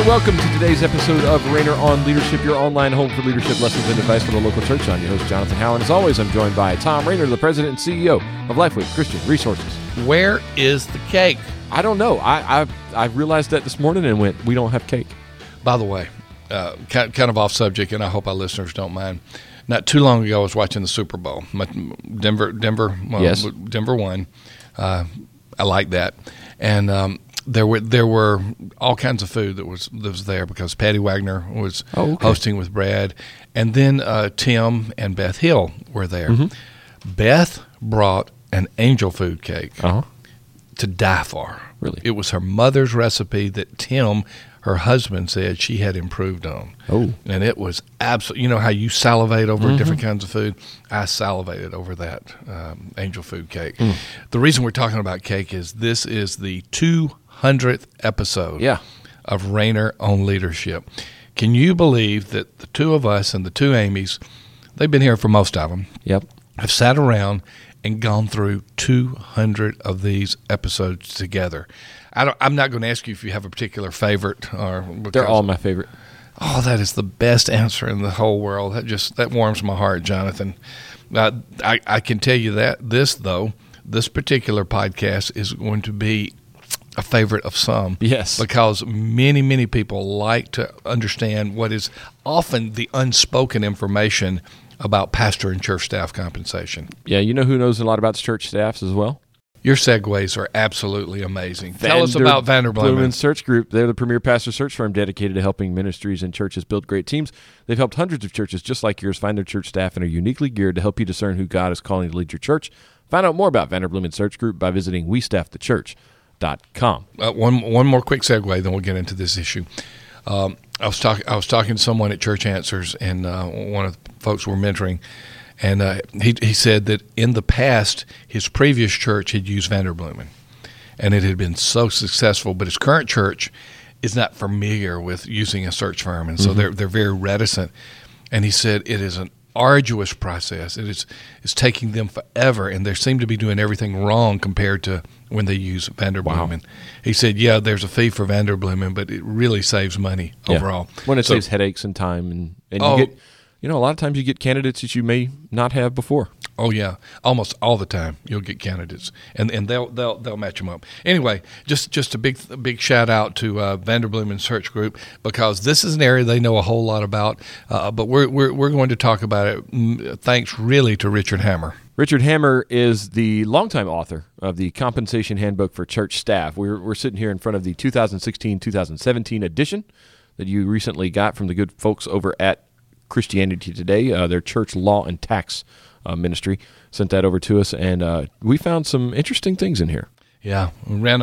welcome to today's episode of Rainer on Leadership, your online home for leadership lessons and advice for the local church. I'm your host, Jonathan Howell, and as always, I'm joined by Tom Rainer, the president and CEO of Lifeway Christian Resources. Where is the cake? I don't know. I realized that this morning and went, we don't have cake. By the way, kind of off subject, and I hope our listeners don't mind. Not too long ago, I was watching the Super Bowl. Denver won. I like that, and there were all kinds of food that was there because Patty Wagner was hosting with Brad, and then Tim and Beth Hill were there. Mm-hmm. Beth brought an angel food cake to die for. Really? It was her mother's recipe that Tim, her husband, said she had improved on. Oh. And it was absolutely, you know how you salivate over different kinds of food? I salivated over that angel food cake. Mm. The reason we're talking about cake is this is the 200th episode of Rainer on Leadership. Can you believe that the two of us and the two Amy's, they've been here for most of them, have sat around and gone through 200 of these episodes together. I'm not going to ask you if you have a particular favorite. They're all my favorite. Oh, that is the best answer in the whole world. That warms my heart, Jonathan. I can tell you that this particular podcast is going to be a favorite of some. Yes. Because many, many people like to understand what is often the unspoken information about pastor and church staff compensation. Yeah, you know who knows a lot about church staffs as well? Your segues are absolutely amazing. Tell us about Vanderbloemen Search Group. They're the premier pastor search firm dedicated to helping ministries and churches build great teams. They've helped hundreds of churches just like yours find their church staff and are uniquely geared to help you discern who God is calling to lead your church. Find out more about Vanderbloemen Search Group by visiting westaffthechurch.com. One more quick segue, then we'll get into this issue. I was talking to someone at Church Answers, and one of the folks we're mentoring, and he said that in the past his previous church had used Vanderbloemen, and it had been so successful. But his current church is not familiar with using a search firm, and so they're very reticent. And he said it is an arduous process. It's taking them forever, and they seem to be doing everything wrong compared to when they use Vanderbloemen. Wow. He said, there's a fee for Vanderbloemen, but it really saves money overall. When it saves headaches and time, and you get, a lot of times you get candidates that you may not have before. Oh yeah, almost all the time you'll get candidates, and they'll match them up. Anyway, just a big shout out to Vanderbloemen Search Group, because this is an area they know a whole lot about. But we're going to talk about it. Thanks really to Richard Hammer. Richard Hammer is the longtime author of the Compensation Handbook for Church Staff. We're sitting here in front of the 2016-2017 edition that you recently got from the good folks over at Christianity Today, their church law and tax ministry, sent that over to us, and we found some interesting things in here. Yeah, ran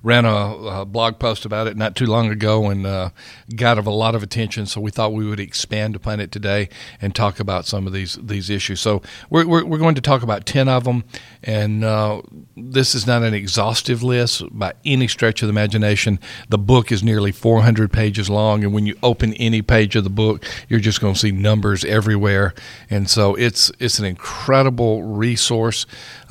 a blog post about it not too long ago, and got a lot of attention. So we thought we would expand upon it today and talk about some of these issues. So we're going to talk about 10 of them, and this is not an exhaustive list by any stretch of the imagination. The book is nearly 400 pages long, and when you open any page of the book, you're just going to see numbers everywhere. And so it's an incredible resource.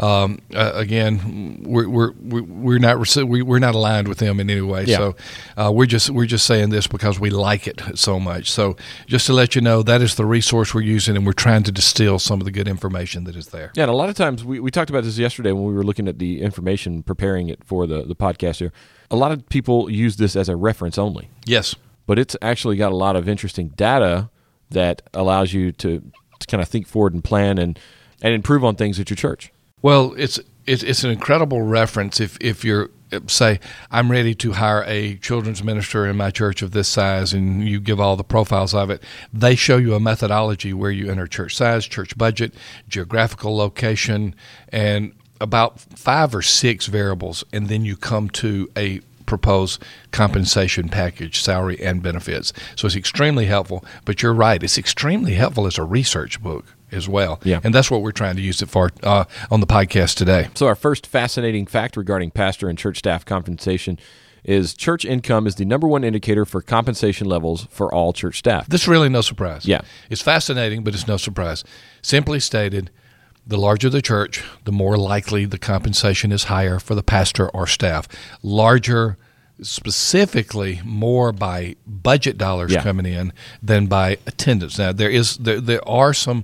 Again, we're not aligned with them in any way. Yeah. So we're just saying this because we like it so much. So just to let you know, that is the resource we're using, and we're trying to distill some of the good information that is there. Yeah, and a lot of times we talked about this yesterday when we were looking at the information, preparing it for the podcast here. A lot of people use this as a reference only. Yes. But it's actually got a lot of interesting data that allows you to kind of think forward and plan and improve on things at your church. Well, it's an incredible reference if you're, say, I'm ready to hire a children's minister in my church of this size, and you give all the profiles of it. They show you a methodology where you enter church size, church budget, geographical location, and about 5 or 6 variables, and then you come to a proposed compensation package, salary and benefits. So it's extremely helpful, but you're right, it's extremely helpful as a research book as well. Yeah. And that's what we're trying to use it for on the podcast today. So our first fascinating fact regarding pastor and church staff compensation is church income is the number one indicator for compensation levels for all church staff. This is really no surprise. Yeah. It's fascinating, but it's no surprise. Simply stated, the larger the church, the more likely the compensation is higher for the pastor or staff. Larger specifically more by budget dollars coming in than by attendance. Now, there are some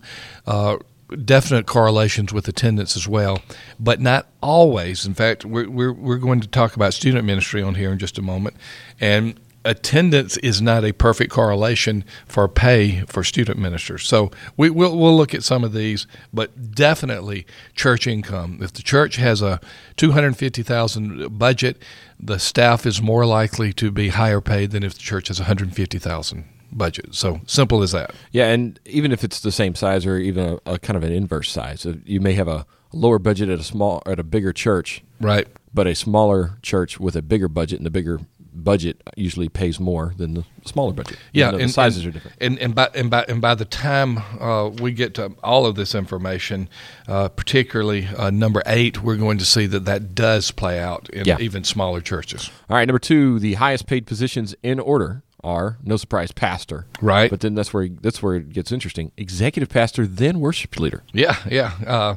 definite correlations with attendance as well, but not always. In fact, we're going to talk about student ministry on here in just a moment, and attendance is not a perfect correlation for pay for student ministers. So we'll look at some of these, but definitely church income. If the church has a $250,000 budget, the staff is more likely to be higher paid than if the church has $150,000 budget. So simple as that. Yeah, and even if it's the same size or even a kind of an inverse size, you may have a lower budget at a bigger church, right? But a smaller church with a bigger budget, and the bigger budget usually pays more than the smaller budget. Yeah, the sizes are different. And by the time we get to all of this information, particularly number 8, we're going to see that does play out in even smaller churches. All right, number 2, the highest paid positions in order are, no surprise, pastor. Right. But then that's where it gets interesting. Executive pastor, then worship leader. Yeah.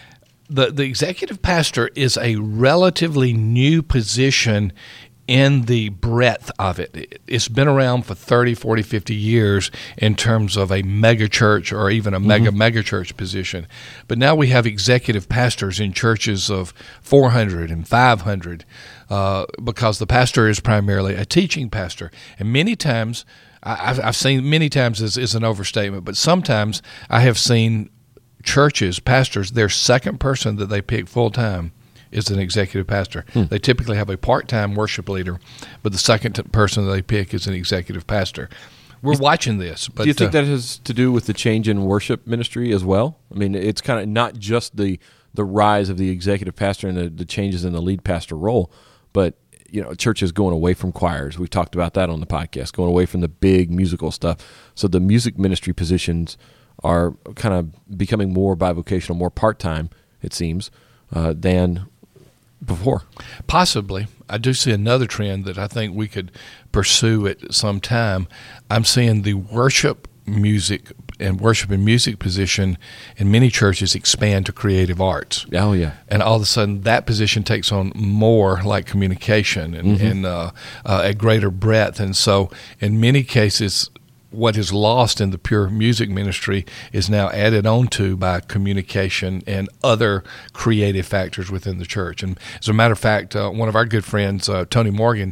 The executive pastor is a relatively new position in the breadth of it. It's been around for 30, 40, 50 years in terms of a mega church or even a mega church position. But now we have executive pastors in churches of 400 and 500 because the pastor is primarily a teaching pastor. And many times, I've seen many times is an overstatement, but sometimes I have seen churches, pastors, their second person that they pick full-time is an executive pastor. They typically have a part-time worship leader, but the second person that they pick is an executive pastor. We're watching this. But do you think that has to do with the change in worship ministry as well? I mean, it's kind of not just the rise of the executive pastor and the changes in the lead pastor role, but churches going away from choirs. We've talked about that on the podcast, going away from the big musical stuff. So the music ministry positions are kind of becoming more bivocational, more part-time, it seems, than before. Possibly. I do see another trend that I think we could pursue at some time. I'm seeing the worship music and music position in many churches expand to creative arts. Oh, yeah. And all of a sudden that position takes on more like communication and a greater breadth. And so in many cases, what is lost in the pure music ministry is now added onto by communication and other creative factors within the church. And as a matter of fact, one of our good friends, Tony Morgan,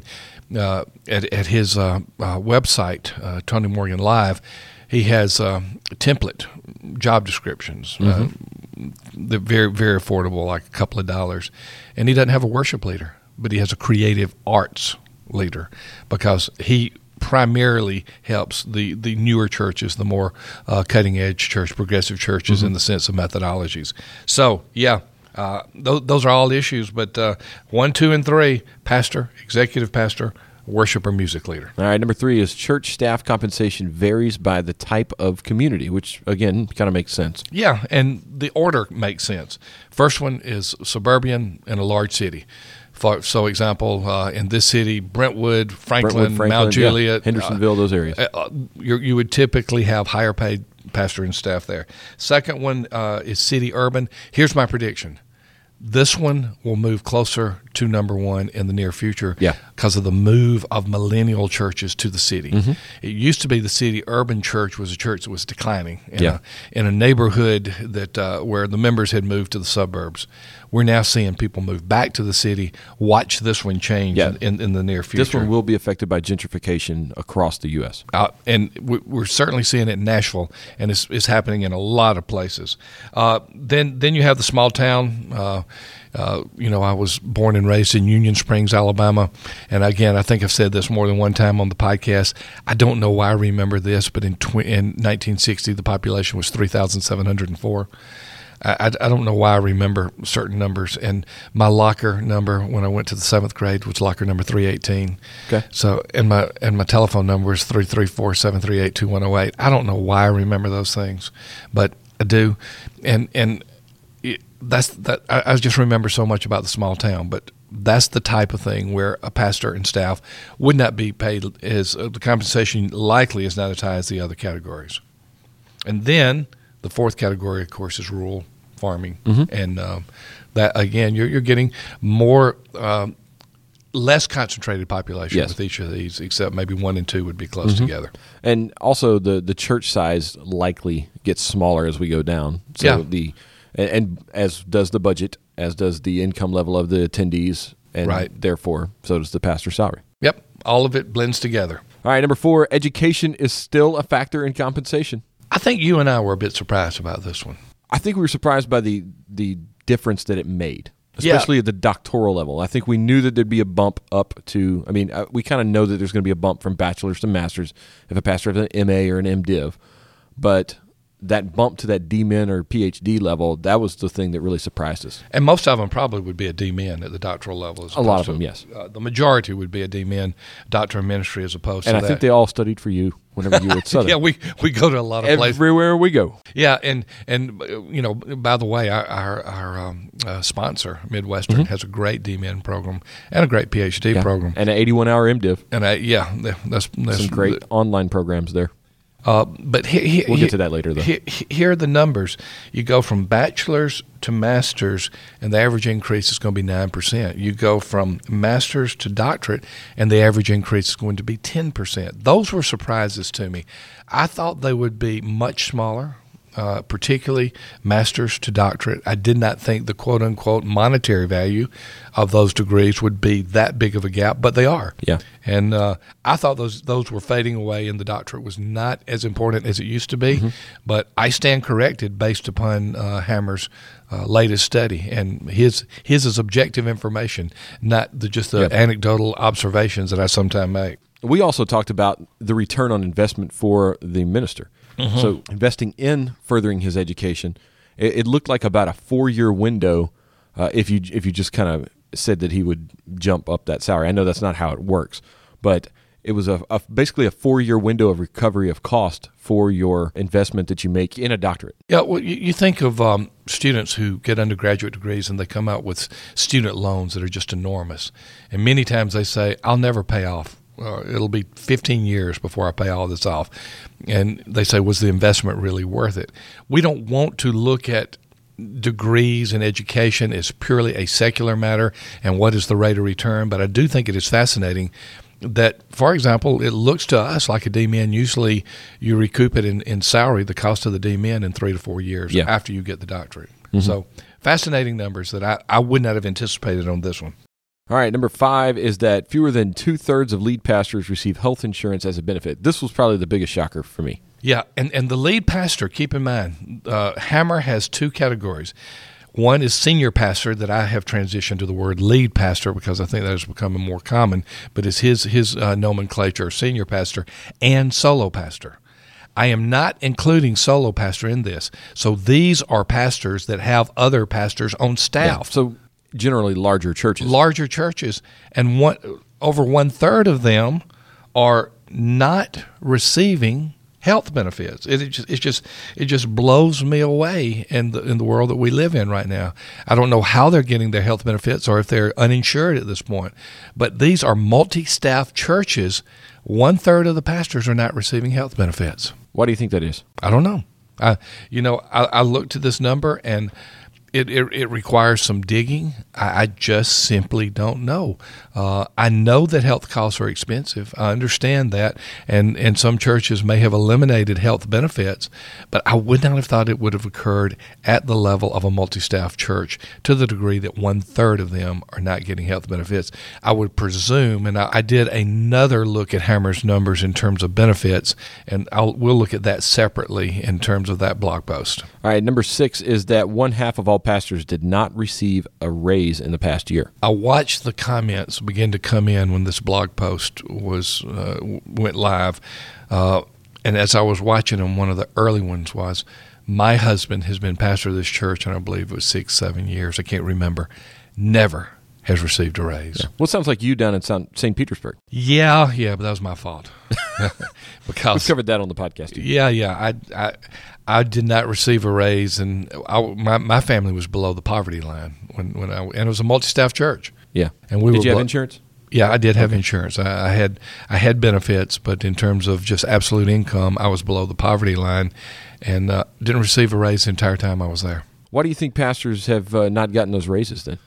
at his website, Tony Morgan Live, he has template job descriptions. They're very, very affordable, like a couple of dollars. And he doesn't have a worship leader, but he has a creative arts leader because he primarily helps the newer churches, the more cutting-edge church, progressive churches in the sense of methodologies. So, those are all issues, but 1, 2, and 3, pastor, executive pastor, worship or music leader. All right, number 3 is church staff compensation varies by the type of community, which, again, kind of makes sense. Yeah, and the order makes sense. First one is suburban and a large city. So, example, in this city, Brentwood, Franklin, Mount Juliet, Hendersonville, those areas. You would typically have higher paid pastor and staff there. Second one is city urban. Here's my prediction. This one will move closer to number 1 in the near future because of the move of millennial churches to the city. It used to be the city urban church was a church that was declining in a neighborhood that where the members had moved to the suburbs. We're now seeing people move back to the city. Watch this one change in the near future. This one will be affected by gentrification across the U.S. And we're certainly seeing it in Nashville, and it's happening in a lot of places. Then you have the small town. I was born and raised in Union Springs, Alabama. And again, I think I've said this more than one time on the podcast. I don't know why I remember this, but in 1960, the population was 3,704. I don't know why I remember certain numbers. And my locker number when I went to the 7th grade was locker number 318. Okay. So and my telephone number is 334-738-2108. I don't know why I remember those things, but I do. And that's that. I just remember so much about the small town, but that's the type of thing where a pastor and staff would not be paid as the compensation likely is not as high as the other categories. And then the 4th category, of course, is rural farming, and that again, you're getting more less concentrated population Yes. with each of these, except maybe 1 and 2 would be close together. And also the church size likely gets smaller as we go down. So Yeah. and as does the budget, as does the income level of the attendees, and Right. therefore so does the pastor's salary. Yep, all of it blends together. All right, number 4, education is still a factor in compensation. I think you and I were a bit surprised about this one. I think we were surprised by the difference that it made, especially at the doctoral level. I think we knew that there'd be a bump up to, we kind of know that there's going to be a bump from bachelor's to master's if a pastor has an MA or an MDiv, but that bump to that D-Min or PhD level, that was the thing that really surprised us. And most of them probably would be a D-Min at the doctoral level. A lot of them, yes. The majority would be a D-Min, doctor of ministry, as opposed And to I that. think they all studied for you whenever you were at Southern. Yeah, we go to a lot of places. Everywhere we go. Yeah, and by the way, our sponsor, Midwestern, has a great D-Min program and a great PhD program. And an 81-hour MDiv. And that's Some great online programs there. But We'll get to that later, though. Here are the numbers. You go from bachelor's to master's, and the average increase is going to be 9%. You go from master's to doctorate, and the average increase is going to be 10%. Those were surprises to me. I thought they would be much smaller, particularly master's to doctorate. I did not think the quote-unquote monetary value of those degrees would be that big of a gap, but they are. Yeah. And I thought those were fading away, and the doctorate was not as important as it used to be. But I stand corrected based upon Hammer's latest study, and his is objective information, not just the anecdotal observations that I sometimes make. We also talked about the return on investment for the minister. So investing in furthering his education, it looked like about a 4-year window if you just kind of said that he would jump up that salary. I know that's not how it works, but it was basically a 4-year window of recovery of cost for your investment that you make in a doctorate. Yeah, well, you think of students who get undergraduate degrees and they come out with student loans that are just enormous. And many times they say, I'll never pay off. It'll be 15 years before I pay all this off. And they say, was the investment really worth it? We don't want to look at degrees and education as purely a secular matter and what is the rate of return, but I do think it is fascinating that, for example, it looks to us like a D-Min. Usually you recoup it in salary, the cost of the D-Min, in 3 to 4 years after you get the doctorate. So fascinating numbers that I would not have anticipated on this one. All right, number 5 is that fewer than 2/3 of lead pastors receive health insurance as a benefit. This was probably the biggest shocker for me. Yeah, and the lead pastor, keep in mind, Hammer has 2 categories. One is senior pastor, that I have transitioned to the word lead pastor because I think that has become more common, but it's his nomenclature, senior pastor, and solo pastor. I am not including solo pastor in this. So these are pastors that have other pastors on staff. Yeah, so generally larger churches. Larger churches, and over 1/3 of them are not receiving health benefits. It just blows me away in the world that we live in right now. I don't know how they're getting their health benefits or if they're uninsured at this point. But these are multi-staff churches. 1/3 of the pastors are not receiving health benefits. Why do you think that is? I don't know. I looked at this number, and it requires some digging. I just simply don't know. I know that health costs are expensive. I understand that, and some churches may have eliminated health benefits, but I would not have thought it would have occurred at the level of a multi-staff church to the degree that 1/3 of them are not getting health benefits. I would presume, and I did another look at Hammer's numbers in terms of benefits, and we'll look at that separately in terms of that blog post. All right, number 6 is that 1/2 of all pastors did not receive a raise in the past year. I watched the comments begin to come in when this blog post went live, and as I was watching them, one of the early ones was, my husband has been pastor of this church, and I believe it was 6-7 years, I can't remember, never has received a raise. Yeah. Well, it sounds like you down in St. Petersburg. Yeah, but that was my fault. Because we've covered that on the podcast too. Yeah. I did not receive a raise, and my family was below the poverty line and it was a multi-staff church. Yeah, and did you have insurance? Yeah, I did have insurance. I had benefits, but in terms of just absolute income, I was below the poverty line, and didn't receive a raise the entire time I was there. Why do you think pastors have not gotten those raises then?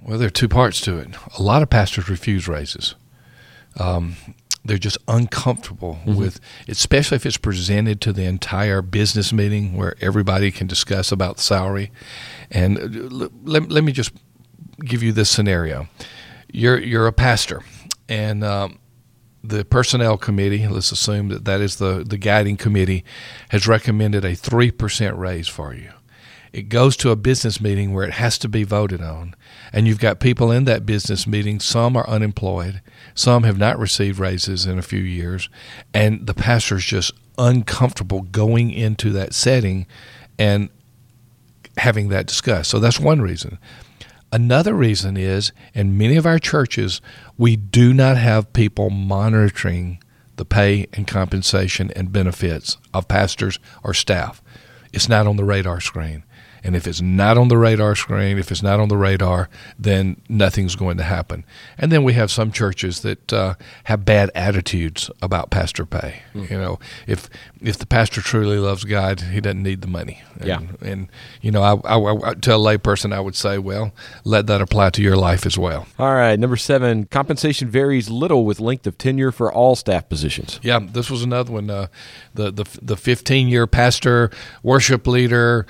Well, there are two parts to it. A lot of pastors refuse raises. They're just uncomfortable with, especially if it's presented to the entire business meeting where everybody can discuss about salary. And let me just give you this scenario. You're a pastor, and the personnel committee, let's assume that is the guiding committee, has recommended a 3% raise for you. It goes to a business meeting where it has to be voted on, and you've got people in that business meeting. Some are unemployed, some have not received raises in a few years, and the pastor's just uncomfortable going into that setting and having that discussed. So that's one reason. Another reason is, in many of our churches, we do not have people monitoring the pay and compensation and benefits of pastors or staff. It's not on the radar screen. And if it's not on the radar screen, if it's not on the radar, then nothing's going to happen. And then we have some churches that have bad attitudes about pastor pay. You know, if the pastor truly loves God, he doesn't need the money. And you know, I to a layperson, I would say, well, let that apply to your life as well. All right, number 7, compensation varies little with length of tenure for all staff positions. Yeah, this was another one. The 15-year pastor, worship leader,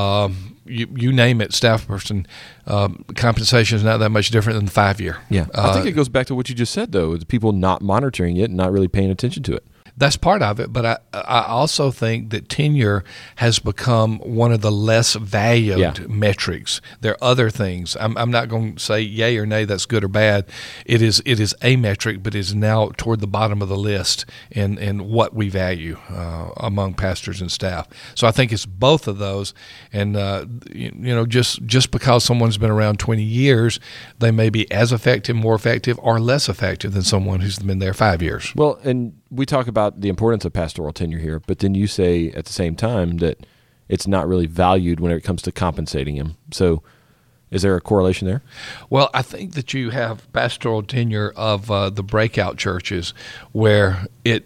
you name it, staff person, compensation is not that much different than the 5-year. Yeah, I think it goes back to what you just said, though, is people not monitoring it and not really paying attention to it. That's part of it, but I also think that tenure has become one of the less valued metrics. There are other things. I'm not going to say yay or nay, that's good or bad. It is a metric, but is now toward the bottom of the list in what we value among pastors and staff. So I think it's both of those. And you know, just because someone's been around 20 years, they may be as effective, more effective, or less effective than someone who's been there 5 years. Well, and we talk about the importance of pastoral tenure here, but then you say at the same time that it's not really valued when it comes to compensating him. So is there a correlation there? Well, I think that you have pastoral tenure of the breakout churches where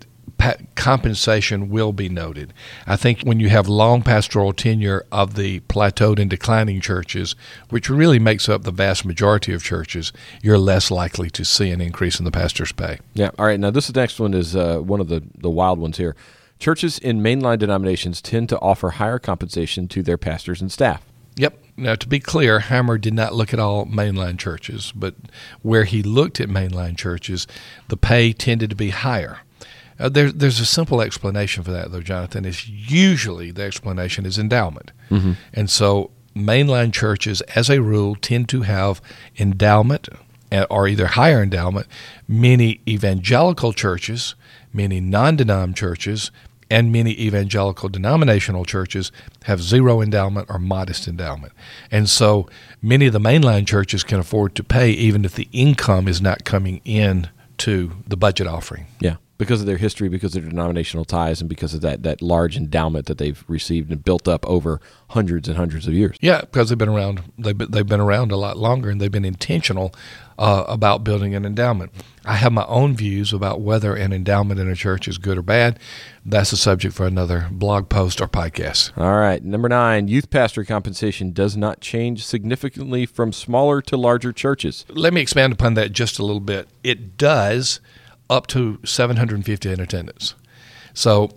compensation will be noted. I think when you have long pastoral tenure of the plateaued and declining churches, which really makes up the vast majority of churches, you're less likely to see an increase in the pastor's pay. Yeah. All right. Now, this next one is one of the wild ones here. Churches in mainline denominations tend to offer higher compensation to their pastors and staff. Yep. Now, to be clear, Hammer did not look at all mainline churches, but where he looked at mainline churches, the pay tended to be higher. There's a simple explanation for that, though, Jonathan. It's usually the explanation is endowment. Mm-hmm. And so mainline churches, as a rule, tend to have endowment or either higher endowment. Many evangelical churches, many non-denom churches, and many evangelical denominational churches have zero endowment or modest endowment. And so many of the mainline churches can afford to pay even if the income is not coming in to the budget offering. Yeah. Because of their history, because of their denominational ties, and because of that large endowment that they've received and built up over hundreds and hundreds of years. Yeah, because they've been around. They've been around a lot longer, and they've been intentional about building an endowment. I have my own views about whether an endowment in a church is good or bad. That's a subject for another blog post or podcast. All right, number 9, youth pastor compensation does not change significantly from smaller to larger churches. Let me expand upon that just a little bit. It does, up to 750 in attendance. So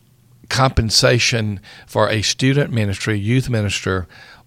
compensation for a student ministry, youth minister,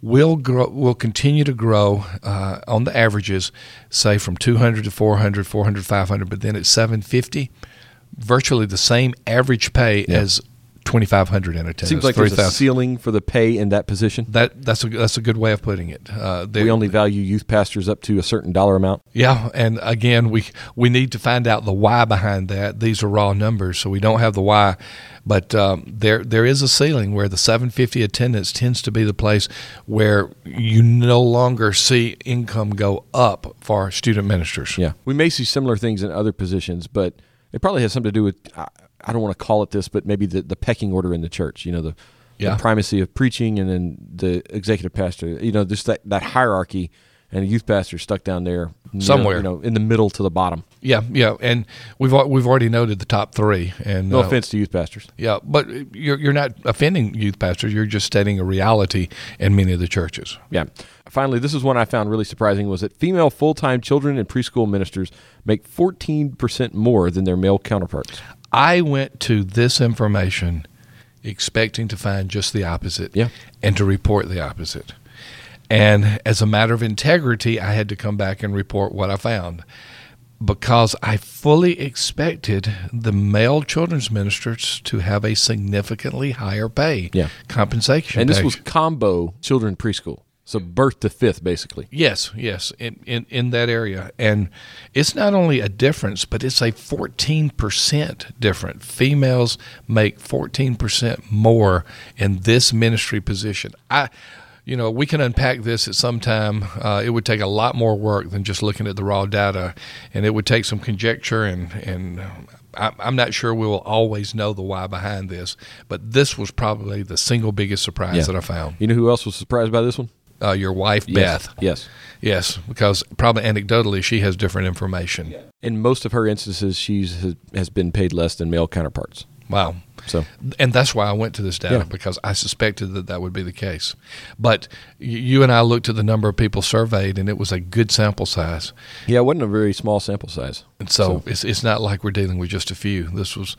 will continue to grow on the averages, say from 200 to 400, 400, 500, but then at 750, virtually the same average pay as 2,500 in attendance. Seems like 3, there's a ceiling for the pay in that position. That's a good way of putting it. We only value youth pastors up to a certain dollar amount. Yeah, and again, we need to find out the why behind that. These are raw numbers, so we don't have the why. But there is a ceiling where the 750 attendance tends to be the place where you no longer see income go up for student ministers. Yeah, we may see similar things in other positions, but it probably has something to do with, I don't want to call it this, but maybe the pecking order in the church, the primacy of preaching and then the executive pastor, just that hierarchy and a youth pastor stuck down there somewhere, in the middle to the bottom. Yeah, and we've already noted the top three. And no offense to youth pastors. Yeah, but you're not offending youth pastors. You're just stating a reality in many of the churches. Yeah. Finally, this is one I found really surprising, was that female full-time children and preschool ministers make 14% more than their male counterparts. I went to this information expecting to find just the opposite, and to report the opposite. And as a matter of integrity, I had to come back and report what I found, because I fully expected the male children's ministers to have a significantly higher pay, compensation. And this was combo children preschool. So birth to fifth, basically. Yes, in that area. And it's not only a difference, but it's a 14% difference. Females make 14% more in this ministry position. We can unpack this at some time. It would take a lot more work than just looking at the raw data, and it would take some conjecture, and I'm not sure we will always know the why behind this, but this was probably the single biggest surprise that I found. You know who else was surprised by this one? Your wife, Beth. Yes, because probably anecdotally she has different information. Yeah. In most of her instances, she has been paid less than male counterparts. Wow. So, and that's why I went to this data, because I suspected that would be the case. But you and I looked at the number of people surveyed, and it was a good sample size. Yeah, it wasn't a very small sample size. And so it's not like we're dealing with just a few. This was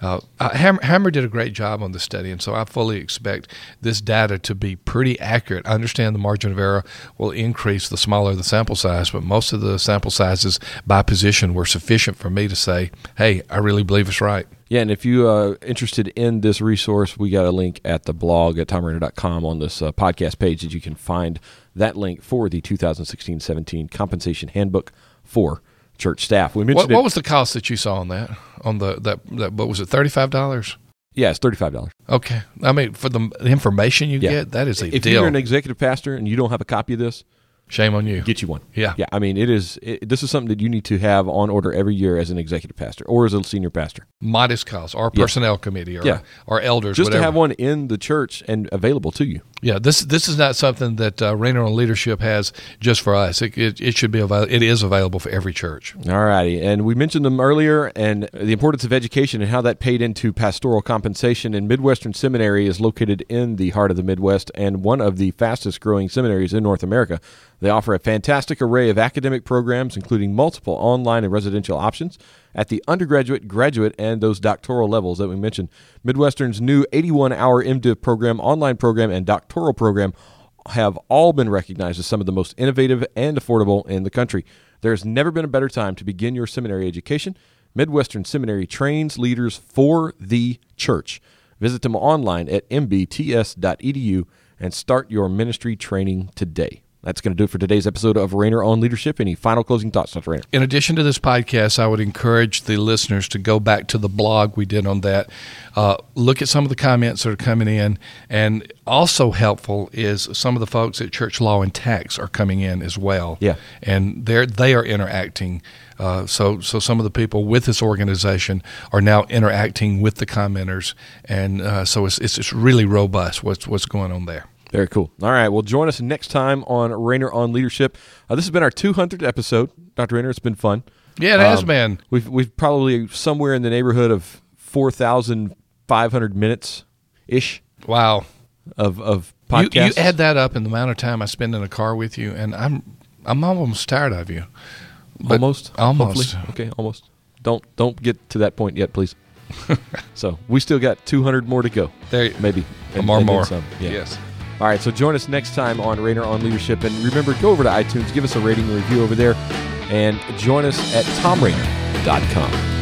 Hammer did a great job on the study, and so I fully expect this data to be pretty accurate. I understand the margin of error will increase the smaller the sample size, but most of the sample sizes by position were sufficient for me to say, hey, I really believe it's right. Yeah, and if you are interested in this resource, we got a link at the blog at TomRainer.com on this podcast page that you can find that link for the 2016-17 Compensation Handbook for Church Staff. We mentioned what was the cost that you saw on that? On that what was it, $35? Yeah, it's $35. Okay. I mean, for the information you get, that is a deal. If you're an executive pastor and you don't have a copy of this, shame on you. Get you one. Yeah. I mean, this is something that you need to have on order every year as an executive pastor or as a senior pastor. Modest cost, or personnel committee, or elders, just whatever. to have one in the church and available to you. Yeah, this is not something that Rainer on Leadership has just for us. It should be available. It is available for every church. All righty, and we mentioned them earlier, and the importance of education and how that paid into pastoral compensation. And Midwestern Seminary is located in the heart of the Midwest and one of the fastest growing seminaries in North America. They offer a fantastic array of academic programs, including multiple online and residential options at the undergraduate, graduate, and those doctoral levels that we mentioned. Midwestern's new 81-hour MDiv program, online program, and doctoral program have all been recognized as some of the most innovative and affordable in the country. There has never been a better time to begin your seminary education. Midwestern Seminary trains leaders for the church. Visit them online at mbts.edu and start your ministry training today. That's going to do it for today's episode of Rainer on Leadership. Any final closing thoughts, Dr. Rainer? In addition to this podcast, I would encourage the listeners to go back to the blog we did on that. Look at some of the comments that are coming in. And also helpful is some of the folks at Church Law and Tax are coming in as well. Yeah. And they are interacting. So some of the people with this organization are now interacting with the commenters. And so it's really robust what's going on there. Very cool. All right. Well, join us next time on Rainer on Leadership. This has been our 200th episode, Dr. Rainer. It's been fun. Yeah, it has been. We've probably somewhere in the neighborhood of 4,500 minutes ish. Wow. Of podcasts. You add that up in the amount of time I spend in a car with you, and I'm almost tired of you. Almost. Hopefully. Okay. Almost. Don't get to that point yet, please. So we still got 200 more to go. There, maybe. And more. Some. Yeah. Yes. All right, so join us next time on Rainer on Leadership. And remember, go over to iTunes, give us a rating and review over there, and join us at TomRainer.com.